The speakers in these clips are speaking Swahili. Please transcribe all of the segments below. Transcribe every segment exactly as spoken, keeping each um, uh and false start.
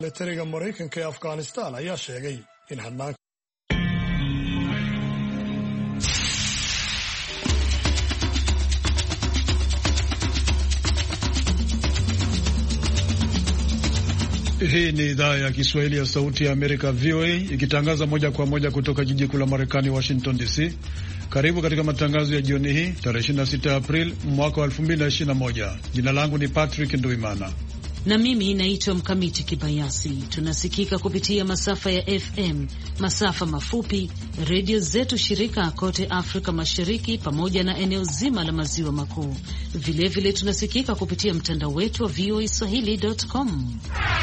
Militariga Mareykanka ee Afghanistan ayaa sheegay in hadnaanka Hii ni idhaa ya Kiswahili ya Sauti ya Amerika V O A ikitangaza moja kwa moja kutoka jiji kuu la Marekani Washington D C. Karibu katika matangazo ya jioni hii tarehe ishirini na sita Aprili mwaka wa elfu mbili na ishirini na moja. Jina langu ni Patrick Nduimana. Na mimi naitwa Mkamiti Kibayasi. Tunasikika kupitia masafa ya F M, masafa mafupi, redio zetu shirika kote Afrika Mashariki pamoja na eneo zima la maziwa makuu. Vilevile tunasikika kupitia mtandao wetu wa V O A Swahili dot com.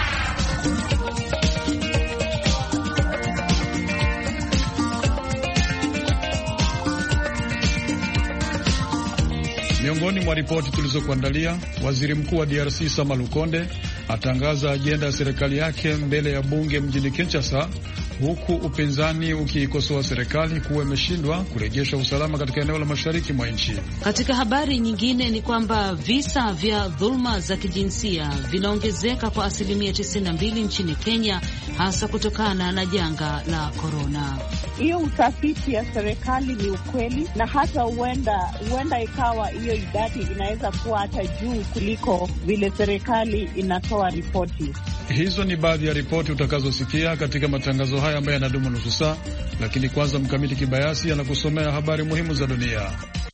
Miongoni mwa ripoti tulizokuandalia, waziri mkuu wa D R C Sama Lukonde atangaza ajenda ya serikali yake mbele ya bunge mjini Kinshasa, huku upinzani ukiikosoa serikali kuwa imeshindwa kurejesha usalama katika eneo la mashariki mwa nchi. Katika habari nyingine ni kwamba visa vya dhulma za kijinsia vinaongezeka kwa asilimia tisini na mbili nchini Kenya, hasa kutokana na janga la korona. Hiyo utafiti ya serikali ni ukweli, na hata huenda huenda ikawa hiyo idadi inaweza kuwa hata juu kuliko vile serikali inatoa ripoti. Hizo ni baadhi ya ripoti utakazosikia katika matangazo haya ambayo yanadumu nusu saa, lakini kwanza Mkamiti Kibayasi anakusomea habari muhimu za dunia.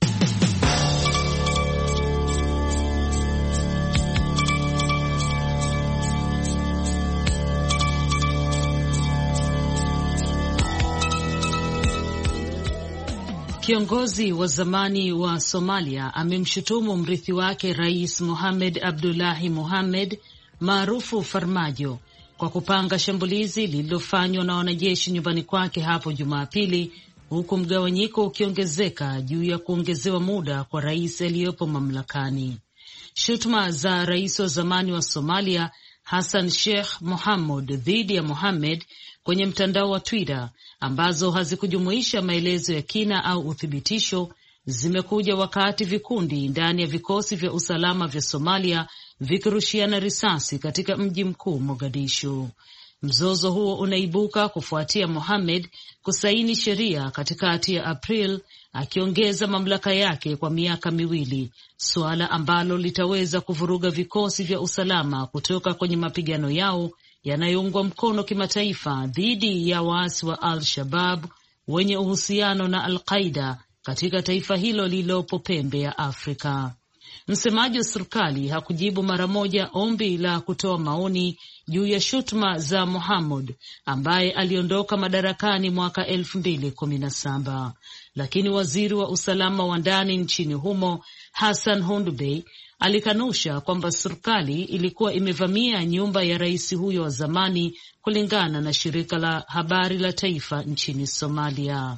Kiongozi wa zamani wa Somalia amemshutumu mrithi wake Rais Mohamed Abdullahi Mohamed maarufu Farmajo kwa kupanga shambulizi lililofanywa na wanajeshi nyumbani kwake hapo Jumapili, huku mgawanyiko ukiongezeka juu ya kuongezewa muda kwa rais aliyepo mamlakani. Shutuma za rais wa zamani wa Somalia Hassan Sheikh Mohamud dhidi ya Mohamed kwenye mtandao wa Twitter, ambazo hazikujumuisha maelezo ya kina au uthibitisho, zimekuja wakati vikundi ndani ya vikosi vya usalama vya Somalia vikirushiana risasi katika mji mkuu Mogadishu. Mzozo huo unaibuka kufuatia Mohamed kusaini sheria katikati ya April akiongeza mamlaka yake kwa miaka miwili, suala ambalo litaweza kuvuruga vikosi vya usalama kutoka kwenye mapigano yao yanayoungwa mkono kimataifa dhidi ya waasi wa Al-Shabaab wenye uhusiano na Al-Qaida katika taifa hilo lililopo pembe ya Afrika. Msemaji wa serikali hakujibu mara moja ombi la kutoa maoni juu ya shutuma za Mohamud ambaye aliondoka madarakani mwaka elfu mbili kumi na saba, lakini waziri wa usalama wa ndani nchini humo Hassan Hundubei alikanusha kwamba serikali ilikuwa imevamia nyumba ya rais huyo wa zamani, kulingana na shirika la habari la taifa nchini Somalia.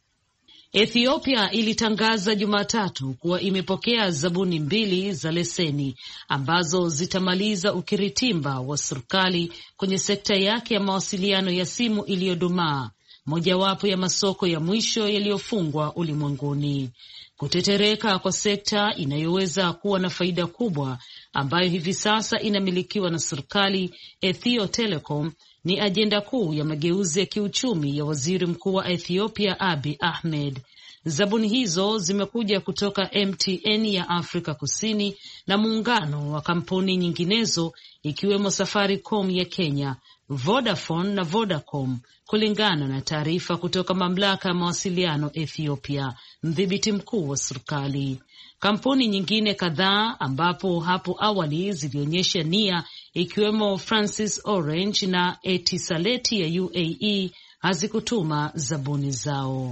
Ethiopia ilitangaza Jumatatu kuwa imepokea zabuni mbili za leseni ambazo zitamaliza ukiritimba wa serikali kwenye sekta yake ya mawasiliano ya simu iliyodumaa, mojawapo ya masoko ya mwisho yaliyofungwa ulimwenguni. Kutetereka kwa sekta inayoweza kuwa na faida kubwa ambayo hivi sasa inamilikiwa na serikali, Ethio Telecom, ni ajenda kuu ya mageuzi ya kiuchumi ya waziri mkuu wa Ethiopia Abiy Ahmed. Zabuni hizo zimekuja kutoka M T N ya Afrika Kusini na muungano wa kampuni nyinginezo ikiwemo Safaricom ya Kenya, Vodafone na Vodacom, kulingana na taarifa kutoka mamlaka ya mawasiliano Ethiopia, mdhibiti mkuu wa serikali. Kampuni nyingine kadhaa ambapo hapo awali zilionyesha nia, ikiwemo Francis Orange na Etisalat ya U A E, hazikutuma zabuni zao.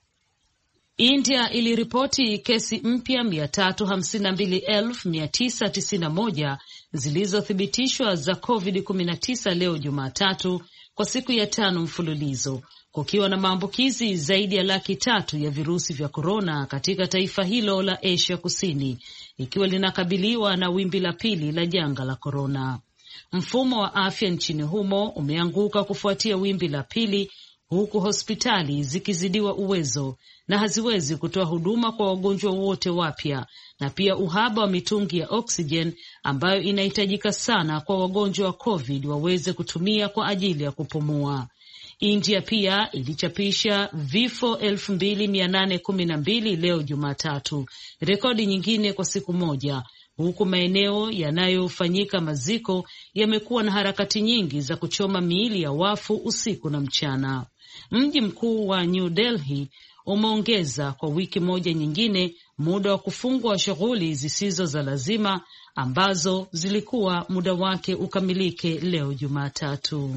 India iliripoti kesi mpya mia tatu hamsini na mbili elfu mia tisa tisini na moja zilizothibitishwa za covid kumi na tisa leo Jumatatu, kwa siku ya tano mfululizo, kukiwa na maambukizi zaidi ya laki tatu ya virusi vya korona katika taifa hilo la Asia Kusini, ikiwa linakabiliwa na wimbi la pili la janga la korona. Mfumo wa afya nchini humo umeanguka kufuatia wimbi la pili, huku hospitali zikizidiwa uwezo na haziwezi kutoa huduma kwa wagonjwa wote wapya, na pia uhaba wa mitungi ya oksijen ambayo inahitajika sana kwa wagonjwa wa COVID waweze kutumia kwa ajili ya kupumua. India pia ilichapisha vifo elfu mbili mia nane kumi na mbili leo Jumatatu, rekodi nyingine kwa siku moja, huku maeneo yanayofanyika maziko yamekuwa na harakati nyingi za kuchoma miili ya wafu usiku na mchana. Mji mkuu wa New Delhi umeongeza kwa wiki moja nyingine muda wa kufungwa shughuli zisizo za lazima ambazo zilikuwa muda wake ukamilike leo Jumatatu.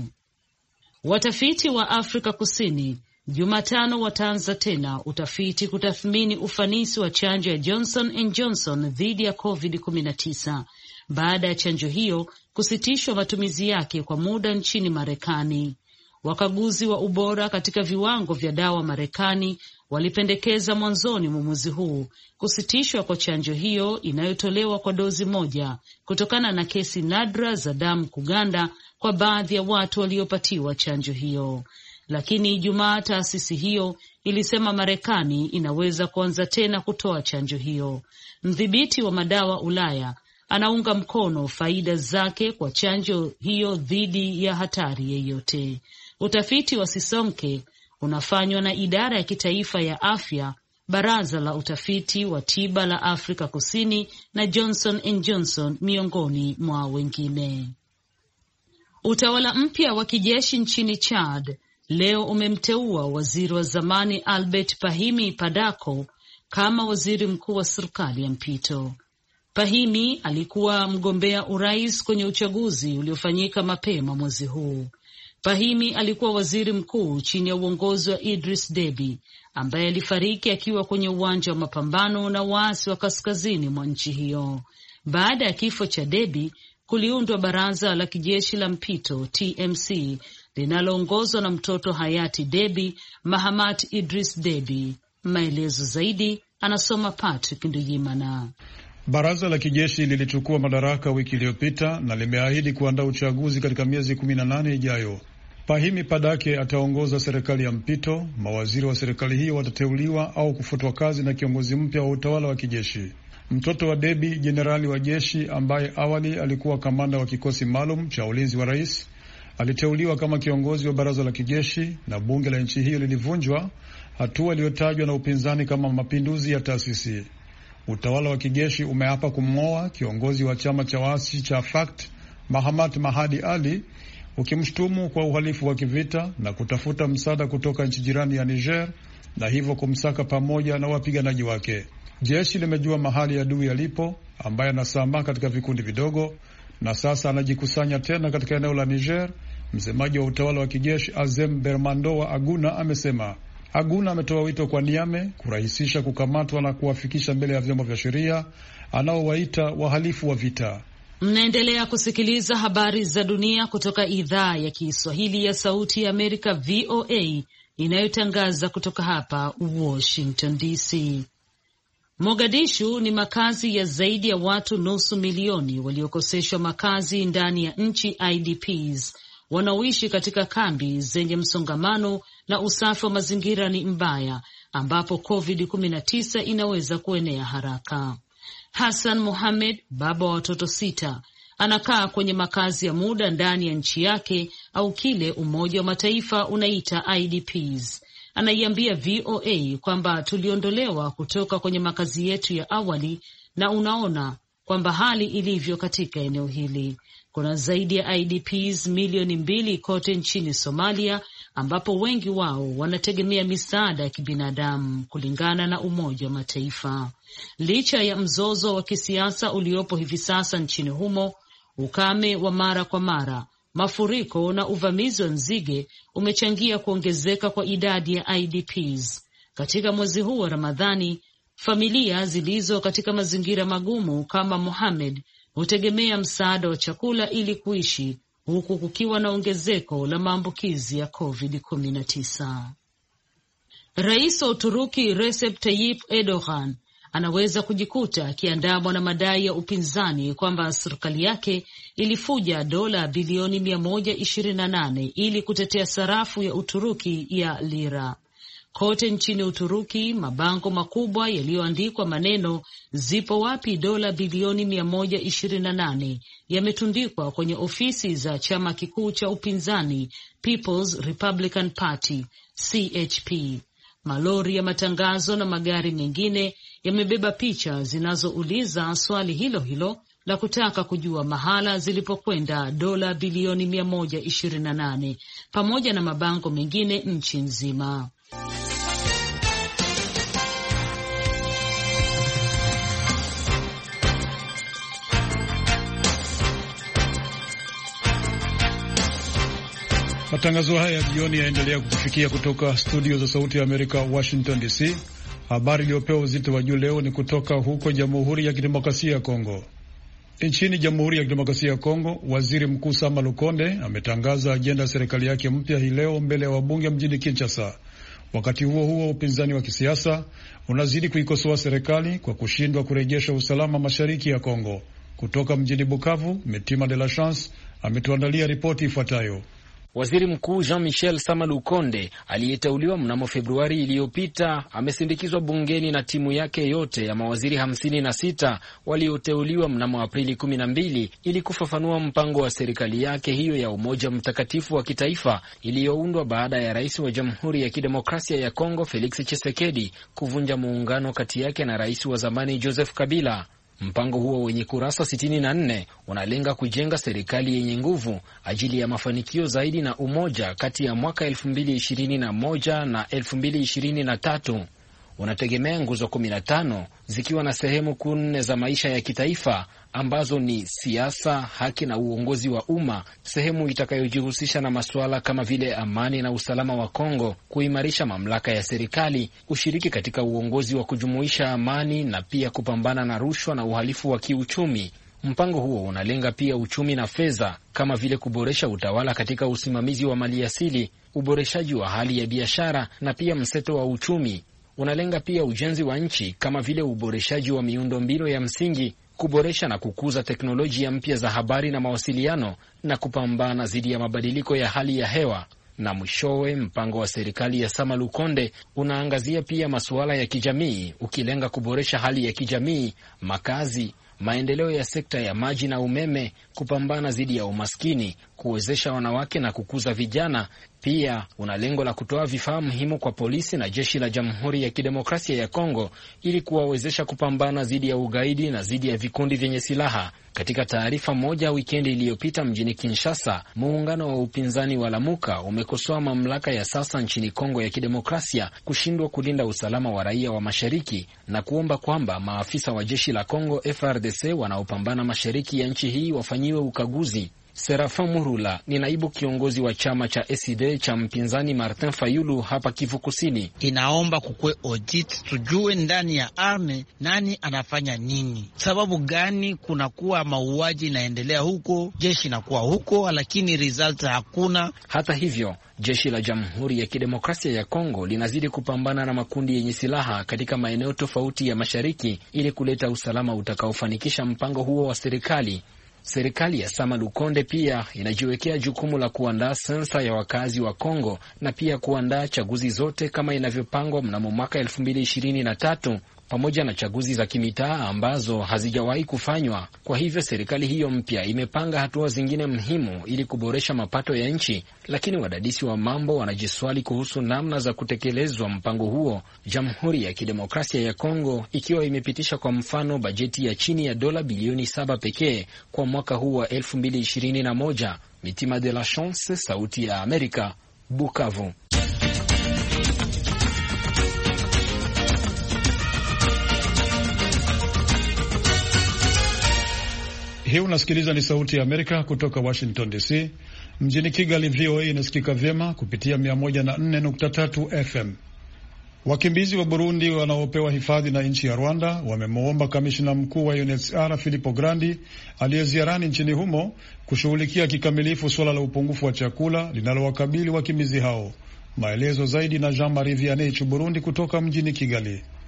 Watafiti wa Afrika Kusini Jumatano wataanza tena utafiti kutathmini ufanisi wa chanjo ya Johnson and Johnson dhidi ya COVID kumi na tisa baada ya chanjo hiyo kusitishwa matumizi yake kwa muda nchini Marekani. Wakaguzi wa ubora katika viwango vya dawa Marekani walipendekeza mwanzoni mwa mwezi huu kusitishwa kwa chanjo hiyo inayotolewa kwa dozi moja kutokana na kesi nadra za damu kuganda kwa baadhi ya watu waliopatiwa chanjo hiyo. Lakini Ijumaa taasisi hiyo ilisema Marekani inaweza kuanza tena kutoa chanjo hiyo. Mdhibiti wa madawa Ulaya anaunga mkono faida zake kwa chanjo hiyo dhidi ya hatari yeyote. Utafiti wa Sisonke unafanywa na idara ya kitaifa ya afya, baraza la utafiti wa tiba la Afrika Kusini na Johnson and Johnson miongoni mwa wengine. Utawala mpya wa kijeshi nchini Chad leo umemteua waziri wa zamani Albert Pahimi Padako kama waziri mkuu wa serikali ya mpito. Pahimi alikuwa mgombea urais kwenye uchaguzi uliofanyika mapema mwezi huu. Pahimi alikuwa waziri mkuu chini ya uongozi wa Idris Deby ambaye alifariki akiwa kwenye uwanja wa mapambano na waasi wa kaskazini mwa nchi hiyo. Baada ya kifo cha Deby, kuliundwa baraza la kijeshi la mpito T M C linaloongozwa na mtoto hayati Deby, Mahamat Idris Deby. Maelezo zaidi anasoma Patrick Nduyimana. Baraza la kijeshi lilichukua madaraka wiki iliyopita na limeahidi kuandaa uchaguzi katika miezi kumi na nane ijayo. Pahimi Padake ataongoza serikali ya mpito. Mawaziri wa serikali hiyo watateuliwa au kufutwa kazi na kiongozi mpya wa utawala wa kijeshi. Mtoto wa Deby, jenerali wa jeshi ambaye awali alikuwa kamanda wa kikosi maalum cha ulinzi wa rais, aliteuliwa kama kiongozi wa baraza la kijeshi na bunge la nchi hiyo lilivunjwa, hatua iliyotajwa na upinzani kama mapinduzi ya taasisi. Utawala wa kijeshi umeapa kumng'oa kiongozi wa chama cha waasi cha FACT Mahamat Mahadi Ali, ukimshtumu kwa uhalifu wa kivita na kutafuta msaada kutoka nchi jirani ya Niger na hivyo kumsaka pamoja na wapiganaji wake. Jeshi limejua mahali adui alipo, ambaye anasambaa katika vikundi vidogo, na sasa anajikusanya tena katika eneo la Niger. Msemaji wa utawala wa kijeshi Azem Bermandoa Aguna amesema. Aguna ametoa wito kwa Niame kurahisisha kukamatwa na kuwafikisha mbele ya vyombo vya sheria anaowaita wahalifu wa vita. Mnaendelea kusikiliza habari za dunia kutoka idhaa ya Kiswahili ya Sauti ya Amerika V O A inayotangaza kutoka hapa Washington D C. Mogadishu ni makazi ya zaidi ya watu nusu milioni waliokoseshwa makazi ndani ya nchi I D Ps wanaoishi katika kambi zenye msongamano na usafi wa mazingira ni mbaya, ambapo COVID kumi na tisa inaweza kuenea haraka. Hassan Mohamed, baba wa watoto sita, anakaa kwenye makazi ya muda ndani ya nchi yake au kile Umoja wa Mataifa unaita I D Ps. Anaiambia V O A kwamba tuliondolewa kutoka kwenye makazi yetu ya awali na unaona kwamba hali ilivyo katika eneo hili. Kuna zaidi ya I D Ps milioni mbili kote nchini Somalia, ambapo wengi wao wanategemea misaada ya kibinadamu kulingana na Umoja wa Mataifa. Licha ya mzozo wa kisiasa uliopo hivi sasa nchini humo, ukame wa mara kwa mara, mafuriko na uvamizi wa nzige umechangia kuongezeka kwa idadi ya I D Ps. Katika mwezi huu wa Ramadhani, familia zilizo katika mazingira magumu kama Mohamed hutegemea msaada wa chakula ili kuishi, huku kukiwa na ongezeko la maambukizi ya COVID kumi na tisa. Rais wa Uturuki Recep Tayyip Erdogan anaweza kujikuta akiandamwa na madai ya upinzani kwamba serikali yake ilifuja dola bilioni mia moja ishirini na nane ili kutetea sarafu ya Uturuki ya lira. Kote nchini Uturuki, mabango makubwa yaliyoandikwa maneno zipo wapi dola bilioni mia moja ishirini na nane yametundikwa kwenye ofisi za chama kikuu cha upinzani People's Republican Party C H P. Malori ya matangazo na magari mengine yamebeba picha zinazouliza swali hilo hilo la kutaka kujua mahala zilipokwenda dola bilioni mia moja ishirini na nane pamoja na mabango mengine nchi nzima. Matangazo haya jioni yaendelea kukufikia kutoka studio za Sauti ya Amerika, Washington D C. Habari iliyopewa uzito wa juu leo ni kutoka huko Jamhuri ya Kidemokrasia ya Kongo. Nchini Jamhuri ya Kidemokrasia ya Kongo, Waziri Mkuu Sama Lukonde ametangaza ajenda ya serikali yake mpya hii leo mbele ya wabunge mjini Kinshasa. Wakati huo huo, upinzani wa kisiasa unazidi kuikosoa serikali kwa kushindwa kurejesha usalama mashariki ya Kongo. Kutoka mjini Bukavu, Mitima de la Chance ametuandalia ripoti ifuatayo. Waziri Mkuu Jean-Michel Sama Lukonde aliyeteuliwa mnamo Februari iliyopita amesindikizwa bungeni na timu yake yote ya mawaziri hamsini na sita walioteuliwa mnamo Aprili kumi na mbili ili kufafanua mpango wa serikali yake hiyo ya umoja mtakatifu wa kitaifa iliyoundwa baada ya rais wa Jamhuri ya Kidemokrasia ya Kongo Felix Tshisekedi kuvunja muungano kati yake na rais wa zamani Joseph Kabila. Mpango huo wenye kurasa sitini na nne unalenga kujenga serikali yenye nguvu ajili ya mafanikio zaidi na umoja kati ya mwaka elfu mbili ishirini na moja na elfu mbili ishirini na tatu. Unategemea nguzo kumi na tano zikiwa na sehemu kuu nne za maisha ya kitaifa ambazo ni siasa, haki na uongozi wa umma, sehemu itakayojihusisha na masuala kama vile amani na usalama wa Kongo, kuimarisha mamlaka ya serikali, ushiriki katika uongozi wa kujumuisha amani na pia kupambana na rushwa na uhalifu wa kiuchumi. Mpango huo unalenga pia uchumi na fedha kama vile kuboresha utawala katika usimamizi wa maliasili, uboreshaji wa hali ya biashara na pia mseto wa uchumi. Unalenga pia ujenzi wa nchi kama vile uboreshaji wa miundombinu ya msingi, kuboresha na kukuza teknolojia mpya za habari na mawasiliano na kupambana dhidi ya mabadiliko ya hali ya hewa. Na mwishowe, mpango wa serikali ya Sama Lukonde unaangazia pia masuala ya kijamii, ukilenga kuboresha hali ya kijamii, makazi, maendeleo ya sekta ya maji na umeme, kupambana dhidi ya umaskini, kuwezesha wanawake na kukuza vijana. Pia una lengo la kutoa vifaa muhimu kwa polisi na jeshi la Jamhuri ya Kidemokrasia ya Kongo ili kuwawezesha kupambana dhidi ya ugaidi na dhidi ya vikundi vyenye silaha. Katika taarifa moja wikendi iliyopita mjini Kinshasa, muungano wa upinzani wa Lamuka umekosoa mamlaka ya sasa nchini Kongo ya Kidemokrasia kushindwa kulinda usalama wa raia wa mashariki na kuomba kwamba maafisa wa jeshi la Kongo F A R D C wanaopambana mashariki ya nchi hii wafanyiwe ukaguzi. Serafin Murula ni naibu kiongozi wa chama cha S I D cha mpinzani Martin Fayulu hapa Kivu Kusini. Inaomba kukwe audit, tujue ndani ya arme nani anafanya nini, sababu gani kunakuwa mauaji inaendelea huko, jeshi inakuwa huko, lakini result hakuna. Hata hivyo, jeshi la Jamhuri ya Kidemokrasia ya Kongo linazidi kupambana na makundi yenye silaha katika maeneo tofauti ya mashariki ili kuleta usalama utakaofanikisha mpango huo wa serikali. Serikali ya Sama Lukonde pia inajiwekea jukumu la kuandaa sensa ya wakazi wa Kongo na pia kuandaa chaguzi zote kama inavyopangwa mnamo mwaka elfu mbili ishirini na tatu pamoja na chaguzi za kimitaa ambazo hazijawahi kufanywa. Kwa hivyo serikali hiyo mpya imepanga hatua zingine muhimu ili kuboresha mapato ya nchi, lakini wadadisi wa mambo wanajiswali kuhusu namna za kutekelezwa mpango huo, Jamhuri ya Kidemokrasia ya Kongo ikiwa imepitisha kwa mfano bajeti ya chini ya dola bilioni saba pekee kwa mwaka huu wa elfu mbili ishirini na moja. Mitima de la Chance, Sauti ya Amerika, Bukavu. Hii unasikiliza ni Sauti ya Amerika kutoka Washington D C. Mjini Kigali, V O A inasikika vyema kupitia mia moja na nne nukta tatu F M. Wakimbizi wa Burundi wanaopewa hifadhi na nchi ya Rwanda wamemwomba kamishna mkuu wa U N H C R Filippo Grandi aliyeziarani nchini humo kushughulikia kikamilifu suala la upungufu wa chakula linalowakabili wakimbizi hao. Maelezo zaidi na Jean Marie Vianney Burundi kutoka mjini Kigali.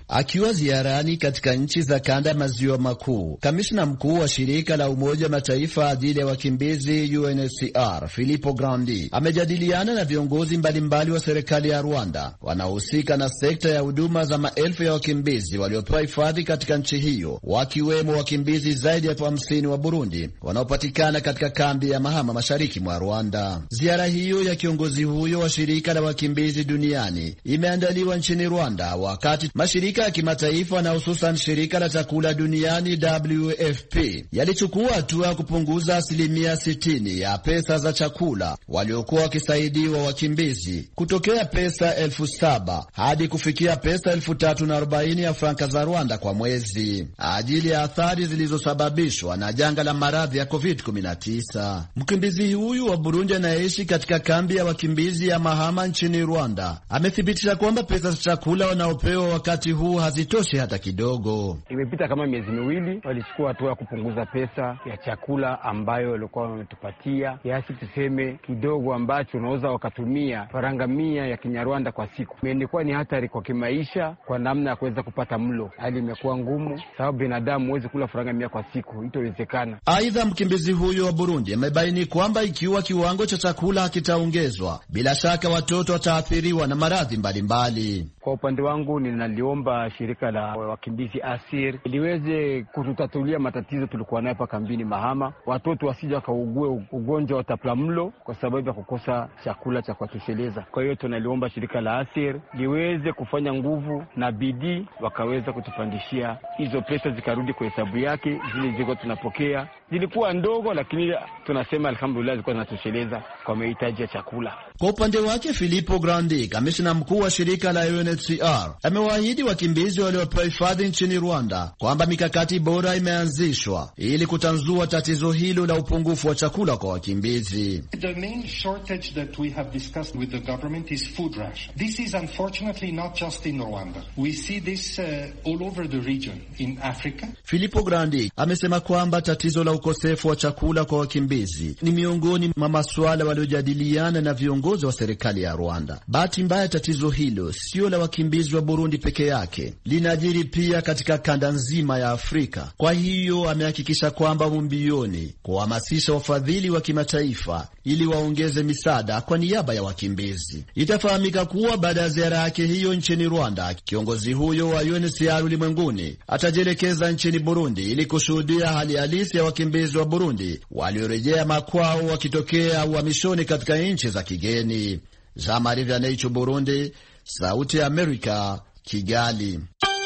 Akiwa ziarani katika nchi za kanda ya maziwa makuu, kamishna mkuu wa shirika la Umoja wa Mataifa ajili ya wakimbizi U N H C R Filippo Grandi amejadiliana na viongozi mbalimbali wa serikali ya Rwanda wanaohusika na sekta ya huduma za maelfu ya wakimbizi waliopewa hifadhi katika nchi hiyo, wakiwemo wakimbizi zaidi ya elfu hamsini wa Burundi wanaopatikana katika kambi ya Mahama mashariki mwa Rwanda. Ziara hiyo ya kiongozi huyo wa shirika la wakimbizi duniani imeandaliwa nchini Rwanda wakati mashirika ya kimataifa na hususan shirika la chakula duniani W F P yalichukua hatua ya kupunguza asilimia sitini ya pesa za chakula waliokuwa wakisaidiwa wakimbizi kutokea pesa elfu saba hadi kufikia pesa elfu tatu na arobaini ya franka za Rwanda kwa mwezi, ajili ya athari zilizosababishwa na janga la maradhi ya covid kumi na tisa. Mkimbizi huyu wa Burundi anayeishi katika kambi ya wakimbizi ya Mahama nchini Rwanda amethibitisha kwamba pesa za chakula wanaopewa wakati huu hazitoshi hata kidogo. Imepita kama miezi miwili walichukua hatua ya kupunguza pesa ya chakula ambayo walikuwa wametupatia, kiasi tuseme kidogo ambacho unaweza wakatumia faranga mia ya Kinyarwanda kwa siku. Imekuwa ni hatari kwa kimaisha kwa namna ya kuweza kupata mlo. Hali imekuwa ngumu sababu binadamu huwezi kula faranga mia kwa siku, itowezekana. Aidha, mkimbizi huyo wa Burundi amebaini kwamba ikiwa kiwango cha chakula hakitaongezwa, bila shaka watoto wataathiriwa na maradhi mbalimbali. Kwa upande wangu ninaliomba shirika la wakimbizi Asir liweze kututatulia matatizo tulikuwa nayo hapa kambini Mahama. Watoto wasije wakaugue ugonjwa wa utapiamlo kwa sababu ya kukosa chakula cha kuwatosheleza. Kwa hiyo tunaliomba shirika la Asir liweze kufanya nguvu na bidii, wakaweza kutupandishia hizo pesa zikarudi kwa hesabu yake. Zile ziko tunapokea zilikuwa ndogo, lakini tunasema alhamdulillah zilikuwa zinatosheleza kwa mahitaji ya chakula. Kwa upande wake, Filippo Grandi, kamishna mkuu wa shirika la U N H C R, amewaahidi wakimbizi waliopewa hifadhi nchini Rwanda kwamba mikakati bora imeanzishwa ili kutanzua tatizo hilo la upungufu wa chakula kwa wakimbizi. The main shortage that we have discussed with the government is food ration. This is unfortunately not just in Rwanda. We see this uh, all over the region in Africa. Filippo Grandi amesema kwamba tatizo la ukosefu wa chakula kwa wakimbizi ni miongoni mwa masuala waliojadiliana na viongozi wa serikali ya Rwanda. Bahati mbaya, tatizo hilo sio la wakimbizi wa Burundi peke yake, linajiri pia katika kanda nzima ya Afrika. Kwa hiyo amehakikisha kwamba mumbioni kuhamasisha wafadhili wa kimataifa ili waongeze misaada kwa niaba ya wakimbizi. Itafahamika kuwa baada ya ziara yake hiyo nchini Rwanda, kiongozi huyo wa U N H C R ulimwenguni atajielekeza nchini Burundi ili kushuhudia hali halisi ya wakimbizi wa Burundi waliorejea makwao wakitokea uhamishoni katika nchi za kigeni. Jean Marie Vianney, Burundi, Sauti ya Amerika, Kigali.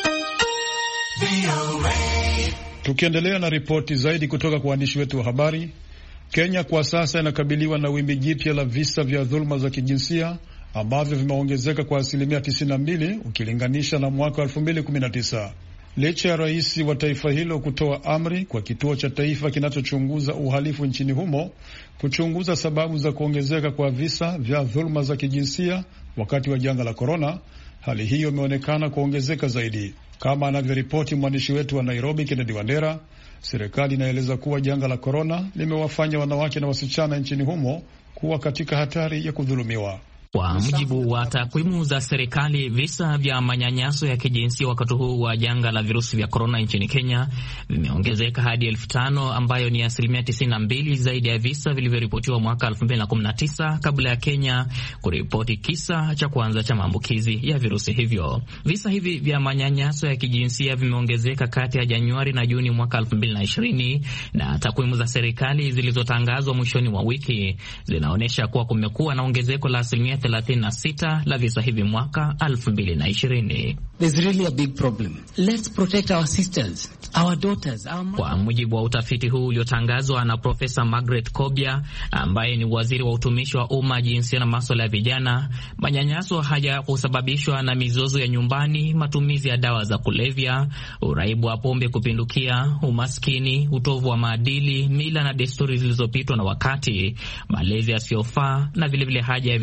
Tukiendelea na ripoti zaidi kutoka kwa waandishi wetu wa habari, Kenya kwa sasa inakabiliwa na wimbi jipya la visa vya dhuluma za kijinsia ambavyo vimeongezeka kwa asilimia tisini na mbili ukilinganisha na mwaka wa elfu mbili kumi na tisa. Licha ya rais wa taifa hilo kutoa amri kwa kituo cha taifa kinachochunguza uhalifu nchini humo kuchunguza sababu za kuongezeka kwa visa vya dhuluma za kijinsia wakati wa janga la korona, hali hiyo imeonekana kuongezeka zaidi. Kama anavyoripoti mwandishi wetu wa Nairobi, Kennedy Wandera, serikali inaeleza kuwa janga la korona limewafanya wanawake na wasichana nchini humo kuwa katika hatari ya kudhulumiwa. Kwa mujibu wa takwimu za serikali, visa vya manyanyaso ya kijinsia wakati huu wa janga la virusi vya korona nchini Kenya vimeongezeka hadi elfu tano ambayo ni asilimia tisini na mbili zaidi ya visa vilivyoripotiwa mwaka elfu mbili na kumi na tisa kabla ya Kenya kuripoti kisa cha kwanza cha maambukizi ya virusi hivyo. Visa hivi vya manyanyaso ya kijinsia vimeongezeka kati ya Januari na Juni mwaka elfu mbili na ishirini, na takwimu za serikali zilizotangazwa mwishoni mwa wiki zinaonyesha kuwa kumekuwa na ongezeko la asilimia thelathini na sita la visa hivi mwaka elfu mbili na ishirini. There's really a big problem. Let's protect our sisters, our daughters, our mothers. Kwa mujibu wa utafiti huu uliotangazwa na Profesa Margaret Kobia ambaye ni waziri wa utumishi wa umma, jinsia na masuala ya vijana, manyanyaso haya kusababishwa na mizozo ya nyumbani, matumizi ya dawa za kulevya, uraibu wa pombe kupindukia, umaskini, utovu wa maadili, mila na desturi zilizopitwa na wakati, malezi yasiyofaa na vilevile haja ya vijana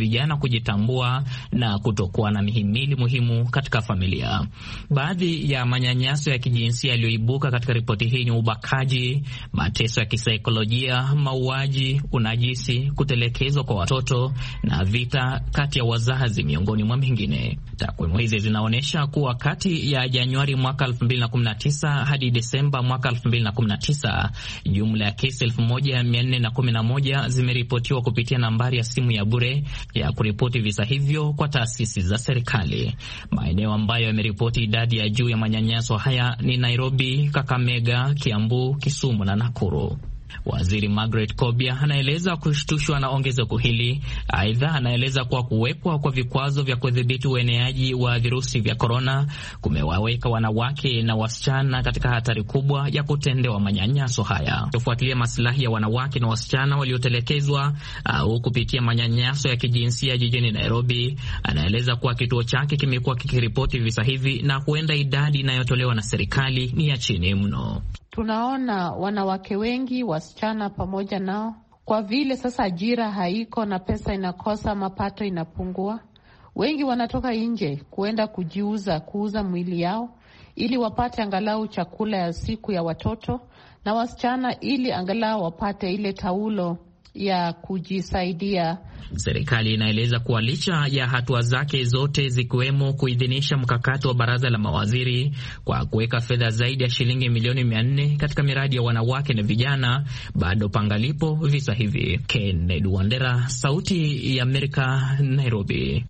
kujitambua na kutokuwa na mihimili muhimu katika familia. Baadhi ya manyanyaso ya kijinsia yaliyoibuka katika ripoti hii ni ubakaji, mateso ya kisaikolojia, mauaji, unajisi, kutelekezwa kwa watoto na vita kati ya wazazi, miongoni mwa mengine. Takwimu hizi zinaonyesha kuwa kati ya Januari mwaka elfu mbili na kumi na tisa hadi Desemba mwaka elfu mbili na kumi na tisa, jumla ya kesi elfu moja mia nne na kumi na moja zimeripotiwa kupitia nambari ya simu ya bure ya kuripoti visa hivyo kwa taasisi za serikali. Maeneo ambayo yameripoti idadi ya juu ya manyanyaso haya ni Nairobi, Kakamega, Kiambu, Kisumu na Nakuru. Waziri Margaret Kobia anaeleza kushtushwa na ongezeko hili. Aidha, anaeleza kuwa kuwekwa kwa vikwazo vya kudhibiti ueneaji wa virusi vya korona kumewaweka wanawake na wasichana katika hatari kubwa ya kutendewa manyanyaso haya. Kufuatilia maslahi ya wanawake na wasichana waliotelekezwa au kupitia manyanyaso ya kijinsia jijini Nairobi, anaeleza kuwa kituo chake kimekuwa kikiripoti visa hivi na huenda idadi inayotolewa na serikali ni ya chini mno. Tunaona wanawake wengi, wasichana pamoja nao, kwa vile sasa ajira haiko na pesa inakosa, mapato inapungua. Wengi wanatoka nje kuenda kujiuza, kuuza mwili yao ili wapate angalau chakula ya siku ya watoto, na wasichana ili angalau wapate ile taulo ya kujisaidia. Serikali inaeleza kuwa licha ya hatua zake zote zikiwemo kuidhinisha mkakati wa baraza la mawaziri kwa kuweka fedha zaidi ya shilingi milioni mia nne katika miradi ya wanawake na vijana, bado pangalipo visa hivi. Kennedy Wandera, Sauti ya Amerika, Nairobi.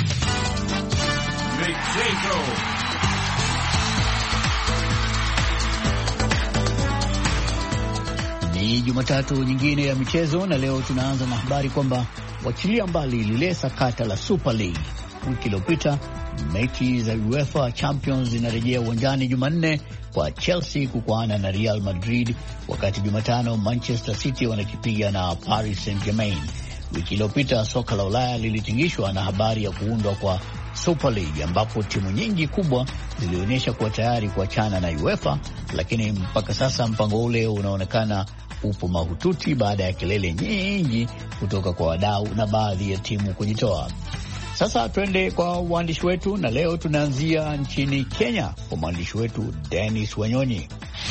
Mexico. Ni Jumatatu nyingine ya michezo, na leo tunaanza na habari kwamba wachilia mbali lile sakata la Super League. Wiki iliyopita mechi za UEFA Champions zinarejea uwanjani Jumanne kwa Chelsea kukwana na Real Madrid, wakati Jumatano Manchester City wanakipiga na Paris Saint-Germain. Wiki iliyopita soka la Ulaya lilitingishwa na habari ya kuundwa kwa Super League, ambapo timu nyingi kubwa zilionyesha kuwa tayari kuachana na UEFA, lakini mpaka sasa mpango ule unaonekana upo mahututi baada ya kelele nyingi kutoka kwa wadau na baadhi ya timu kujitoa. Sasa twende kwa waandishi wetu, na leo tunaanzia nchini Kenya kwa mwandishi wetu Dennis Wanyonyi.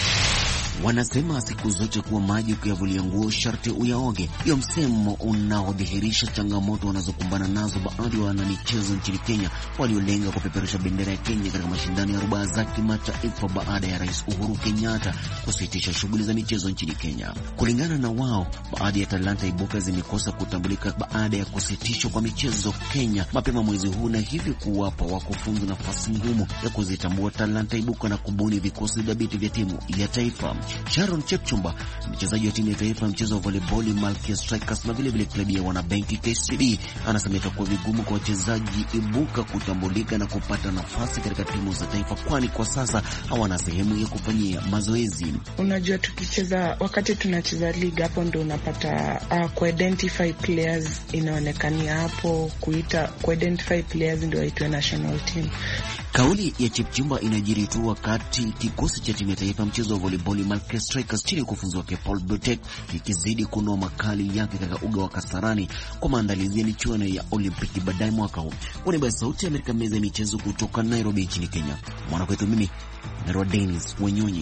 Wanasema siku zote kuwa maji ukiyavulia nguo sharti uyaoge. Hiyo msemo unaodhihirisha changamoto wanazokumbana nazo baadhi ya wanamichezo nchini Kenya waliolenga kupeperusha bendera ya Kenya katika mashindano ya rubaa za kimataifa baada ya Rais Uhuru Kenyatta kusitisha shughuli za michezo nchini Kenya. Kulingana na wao, baadhi ya talanta ibuka zimekosa kutambulika baada ya kusitishwa kwa michezo Kenya mapema mwezi huu, na hivi kuwapa wakufunzi nafasi ngumu ya kuzitambua talanta ibuka na kubuni vikosi dhabiti vya timu ya taifa. Sharon Chepchumba, mchezaji wa timu ya taifa ya mchezo wa volleyball Malkia Strikers na vile vile klabu ya wanabenki K C B, anasema itakuwa vigumu kwa wachezaji ibuka kutambulika na kupata nafasi katika timu za taifa, kwani kwa sasa hawana sehemu ya kufanyia mazoezi. Unajua, tukicheza wakati tunacheza liga, hapo ndio unapata uh, ku-identify players inaonekania hapo, kuita ku-identify players ndio aitwe national team. Kauli ya Chepchumba inajiri tu wakati kikosi cha timu ya taifa mchezo wa volleyball Malkia Strikers chini ya kufunzi wake Paul Butek ikizidi kunoa makali yake katika uga wa Kasarani kwa maandalizi ya michuano ya Olimpiki baadaye mwaka huu. Kwa niaba ya Sauti ya Amerika, meza ya michezo kutoka Nairobi nchini Kenya, mwanakwetu mimi Narwa Dennis Wanyonyi.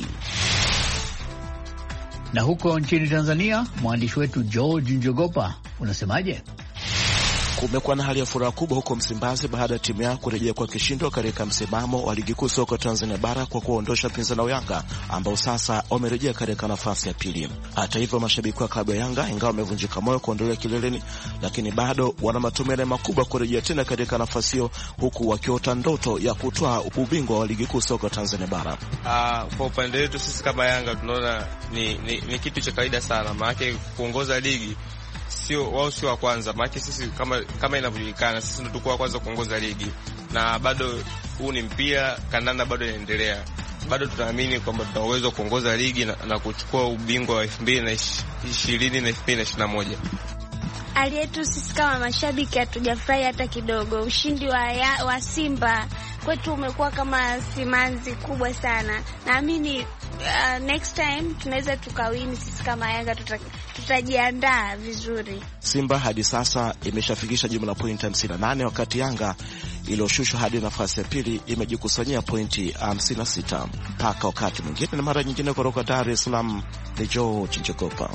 Na huko nchini Tanzania, mwandishi wetu George Njogopa, unasemaje? Kumekuwa na hali ya furaha kubwa huko Msimbazi baada ya timu yao kurejea kwa kishindo katika msimamo wa ligi kuu soka Tanzania bara kwa kuondosha pinzani wa Yanga ambao sasa wamerejea katika nafasi ya pili. Hata hivyo, mashabiki wa klabu ya Yanga ingawa wamevunjika moyo kuondolewa kileleni, lakini bado wana matumaini makubwa kurejea tena katika nafasi hiyo, huku wakiota ndoto ya kutoa ubingwa wa ligi kuu soka Tanzania bara. Ah, kwa upande wetu sisi kama Yanga tunaona ni, ni, ni kitu cha kawaida sana, maana kuongoza ligi sio wao sio wa kwanza, maana sisi kama kama inavyojulikana sisi ndio tulikuwa kwanza kuongoza ligi, na bado huu ni mpira, kandanda bado inaendelea. Bado tunaamini kwamba tuna uwezo kuongoza ligi na, na kuchukua ubingwa wa elfu mbili na ishirini na elfu mbili na ishirini na moja. Hali yetu sisi kama mashabiki hatujafurahi hata kidogo. Ushindi wa, wa Simba kwetu umekuwa kama simanzi kubwa sana. Naamini uh, next time tunaweza tukawini sisi kama Yanga, tutajiandaa vizuri. Simba hadi sasa imeshafikisha jumla pointi hamsini na nane, wakati Yanga iliyoshushwa hadi nafasi ya pili imejikusanyia pointi hamsini na sita. Mpaka wakati mwingine na mara nyingine, kutoka Dar es Salaam ni George Njogopa.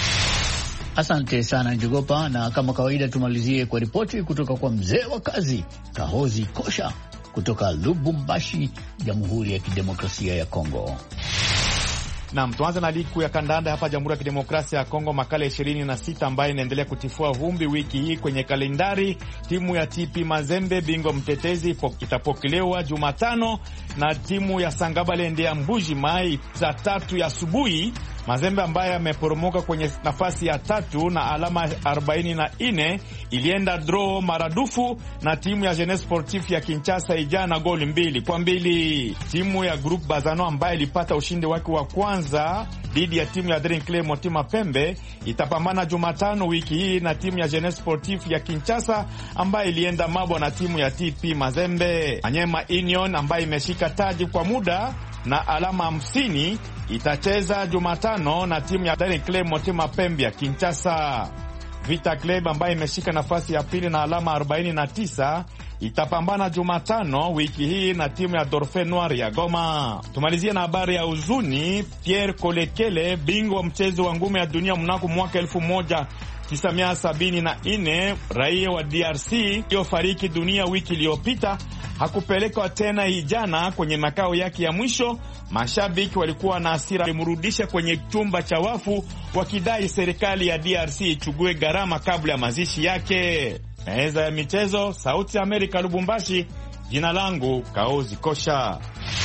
Asante sana Njogopa, na kama kawaida tumalizie kwa ripoti kutoka kwa mzee wa kazi Kahozi Kosha kutoka Lubumbashi, Jamhuri ya Kidemokrasia ya Kongo. Naam, tuanze na ligi ya kandanda hapa Jamhuri ya Kidemokrasia ya Kongo, makala ishirini na sita ambayo inaendelea kutifua vumbi wiki hii kwenye kalendari. Timu ya T P Mazembe, bingwa mtetezi, itapokelewa Jumatano na timu ya Sangabale ya Mbuji Mai saa tatu ya asubuhi. Mazembe ambaye ameporomoka kwenye nafasi ya tatu na alama arobaini na nne ilienda draw maradufu na timu ya Jeunesse Sportif ya Kinshasa ijana goli mbili kwa mbili. Timu ya Groupe Bazano ambaye ilipata ushindi wake wa kwanza dhidi ya timu ya Daring Club Motema Pembe itapambana Jumatano wiki hii na timu ya Jeunesse Sportif ya Kinshasa ambaye ilienda mabwa na timu ya T P Mazembe. Anyema Union ambaye imeshika taji kwa muda na alama hamsini itacheza Jumatano na timu ya Daring Club Motema Pembe ya Kinshasa. Vita Club ambaye imeshika nafasi ya pili na alama arobaini na tisa itapambana Jumatano wiki hii na timu ya Dauphin Noir ya Goma. Tumalizie na habari ya huzuni. Pierre Kolekele, bingwa mchezo wa ngumi ya dunia mnako mwaka elfu moja tisa mia sabini na nne, raia wa D R C aliyofariki dunia wiki iliyopita, hakupelekwa tena hijana kwenye makao yake ya mwisho. Mashabiki walikuwa na hasira, walimrudisha kwenye chumba cha wafu wakidai serikali ya D R C ichukue gharama kabla ya mazishi yake. Meza ya michezo, Sauti ya Amerika, Lubumbashi. Jina langu Kaozi Kosha.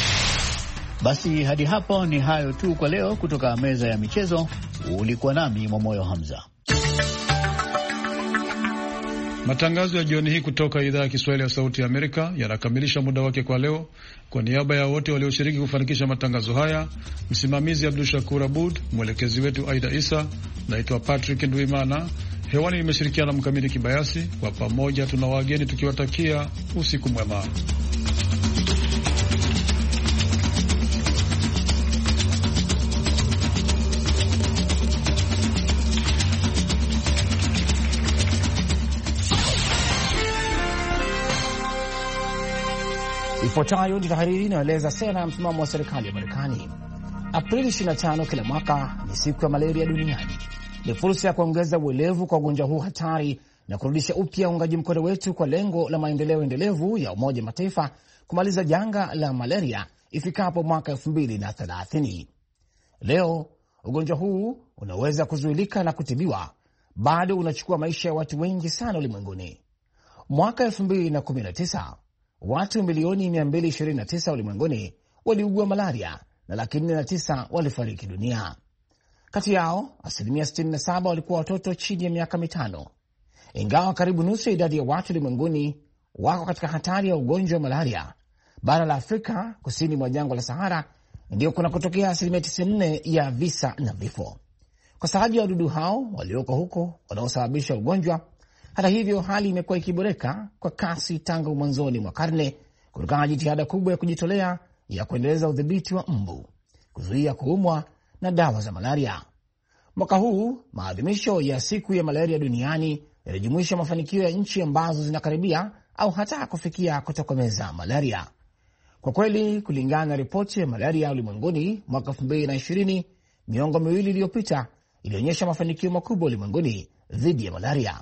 Basi hadi hapo ni hayo tu kwa leo kutoka meza ya michezo. Ulikuwa nami Momoyo Hamza. Matangazo ya jioni hii kutoka idhaa ya Kiswahili ya Sauti ya Amerika yanakamilisha muda wake kwa leo. Kwa niaba ya wote walioshiriki kufanikisha matangazo haya, msimamizi Abdul Shakur Abud, mwelekezi wetu Aida Isa, naitwa Patrick Ndwimana. Hewani nimeshirikiana na Mkamili Kibayasi. Kwa pamoja tuna wageni tukiwatakia usiku mwema. Ifuatayo ni tahariri inayoeleza sera ya msimamo wa serikali ya Marekani. Aprili ishirini na tano kila mwaka ni siku ya malaria duniani. Ni fursa ya kuongeza uelevu kwa ugonjwa huu hatari na kurudisha upya uungaji mkono wetu kwa lengo la maendeleo endelevu ya Umoja Mataifa kumaliza janga la malaria ifikapo mwaka elfu mbili na thelathini. Leo ugonjwa huu unaweza kuzuilika na kutibiwa, bado unachukua maisha ya watu wengi sana ulimwenguni. Mwaka elfu mbili na kumi na tisa watu milioni mia mbili ishirini na tisa ulimwenguni waliugua malaria na laki nne na tisa walifariki dunia. Kati yao asilimia sitini na saba walikuwa watoto chini ya miaka mitano. Ingawa karibu nusu ya idadi ya watu ulimwenguni wako katika hatari ya ugonjwa wa malaria, bara la Afrika kusini mwa jangwa la Sahara ndio kuna kutokea asilimia tisini na nne ya visa na vifo, kwa sababu ya wadudu hao walioko huko wanaosababisha ugonjwa. Hata hivyo, hali imekuwa ikiboreka kwa kasi tangu mwanzoni mwa karne kutokana na jitihada kubwa ya kujitolea ya kuendeleza udhibiti wa mbu, kuzuia kuumwa na dawa za malaria. Mwaka huu maadhimisho ya siku ya malaria duniani yanajumuisha mafanikio ya nchi ambazo zinakaribia au hata kufikia kutokomeza malaria. Kwa kweli, kulingana na ripoti ya malaria ulimwenguni mwaka elfu mbili na ishirini, miongo miwili iliyopita ilionyesha mafanikio makubwa ulimwenguni dhidi ya malaria.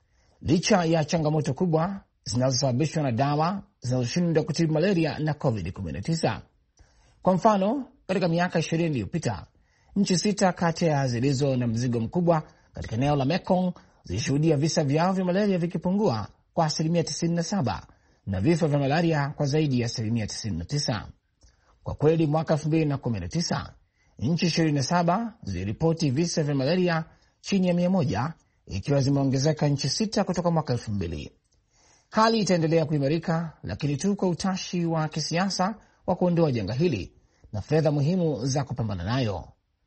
Licha ya changamoto kubwa zinazosababishwa na dawa zinazoshindwa kutibu malaria na covid kumi na tisa. Kwa mfano, katika miaka ishirini iliyopita, nchi sita kati ya zilizo na mzigo mkubwa katika eneo la Mekong zilishuhudia visa vyao vya malaria vikipungua kwa asilimia tisini na saba na vifo vya malaria kwa zaidi ya asilimia tisini na tisa. Kwa kweli, mwaka elfu mbili na kumi na tisa, nchi ishirini na saba ziliripoti visa vya malaria chini ya mia moja, ikiwa zimeongezeka nchi sita kutoka mwaka elfu mbili. Hali itaendelea kuimarika, lakini tu kwa utashi wa kisiasa wa kuondoa janga hili na fedha muhimu za kupambana nayo.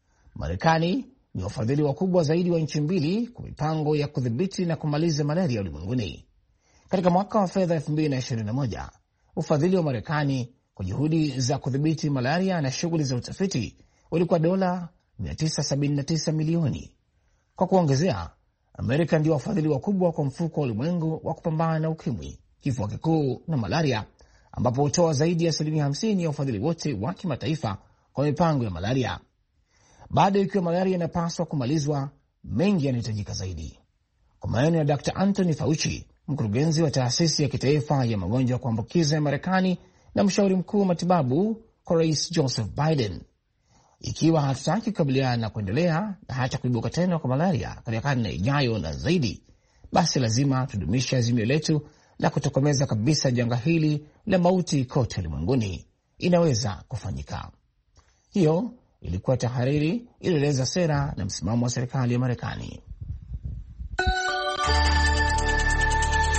Marekani ni wafadhili wakubwa zaidi wa nchi mbili kwa mipango ya kudhibiti na kumaliza malaria ulimwenguni. Katika mwaka wa fedha elfu mbili na ishirini na moja, ufadhili wa Marekani kwa juhudi za kudhibiti malaria na shughuli za utafiti ulikuwa dola mia tisa sabini na tisa milioni. Kwa kuongezea, Amerika ndio wafadhili wakubwa kwa mfuko wa ulimwengu wa kupambana na ukimwi, kifua kikuu na malaria, ambapo hutoa zaidi ya asilimia hamsini ya ufadhili wote wa kimataifa kwa mipango ya malaria. Bado ikiwa malaria inapaswa kumalizwa, mengi yanahitajika zaidi. Kwa maneno ya Daktari Anthony Fauci, mkurugenzi wa taasisi ya kitaifa ya magonjwa ya kuambukiza ya Marekani na mshauri mkuu wa matibabu kwa Rais Joseph Biden, ikiwa hatutaki kukabiliana na kuendelea na hata kuibuka tena kwa malaria katika karne ijayo na zaidi, basi lazima tudumishe azimio letu la kutokomeza kabisa janga hili la mauti kote ulimwenguni. Inaweza kufanyika. Hiyo ilikuwa tahariri ilieleza sera na msimamo wa serikali ya Marekani.